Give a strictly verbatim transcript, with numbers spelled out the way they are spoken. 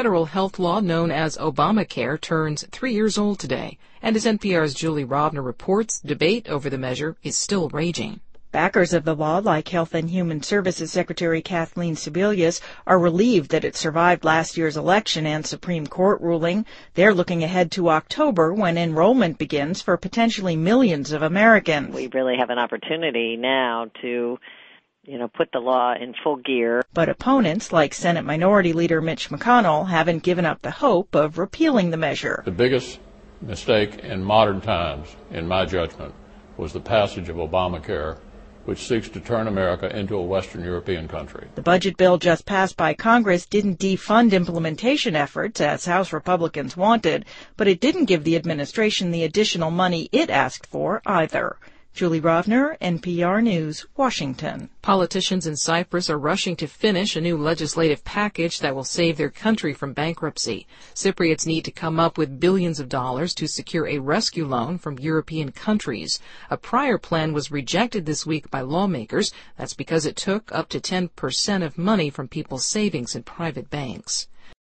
federal health law known as Obamacare turns three years old today, and as N P R's Julie Rovner reports, debate over the measure is still raging. Backers of the law, like Health and Human Services Secretary Kathleen Sebelius, are relieved that it survived last year's election and Supreme Court ruling. They're looking ahead to October when enrollment begins for potentially millions of Americans. We really have an opportunity now to, you know, put the law in full gear. But opponents, like Senate Minority Leader Mitch McConnell, haven't given up the hope of repealing the measure. The biggest mistake in modern times, in my judgment, was the passage of Obamacare, which seeks to turn America into a Western European country. The budget bill just passed by Congress didn't defund implementation efforts, as House Republicans wanted, but it didn't give the administration the additional money it asked for either. Julie Rovner, N P R News, Washington. Politicians in Cyprus are rushing to finish a new legislative package that will save their country from bankruptcy. Cypriots need to come up with billions of dollars to secure a rescue loan from European countries. A prior plan was rejected this week by lawmakers. That's because it took up to ten percent of money from people's savings in private banks.